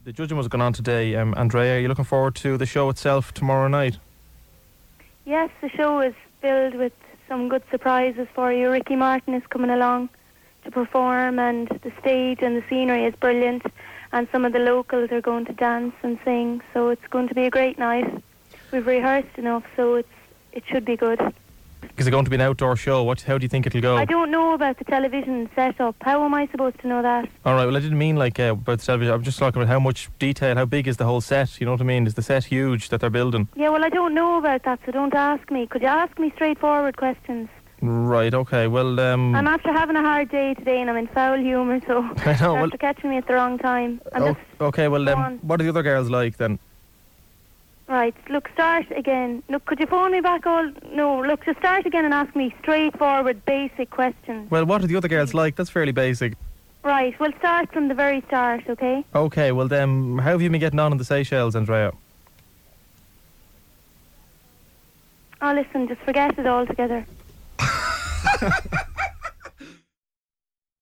The judging was going on today. Andrea, are you looking forward to the show itself tomorrow night? Yes, the show is filled with some good surprises for you. Ricky Martin is coming along to perform, and the stage and the scenery is brilliant, and some of the locals are going to dance and sing, so it's going to be a great night. We've rehearsed enough, so it should be good. Is it going to be an outdoor show? How do you think it'll go? I don't know about the television setup. How am I supposed to know that? All right, well, I didn't mean like about the television. I'm just talking about how much detail, how big is the whole set, you know what I mean? Is the set huge that they're building? Yeah, well, I don't know about that, so don't ask me. Could you ask me straightforward questions? Right, okay, well... I'm after having a hard day today and I'm in foul humour, so I know, you're after catching me at the wrong time. Okay, well, what are the other girls like then? Right, look, start again. Look, could you phone me back No, look, just start again and ask me straightforward, basic questions. Well, what are the other girls like? That's fairly basic. Right, we'll start from the very start, okay? Okay, well then, how have you been getting on in the Seychelles, Andrea? Oh, listen, just forget it altogether.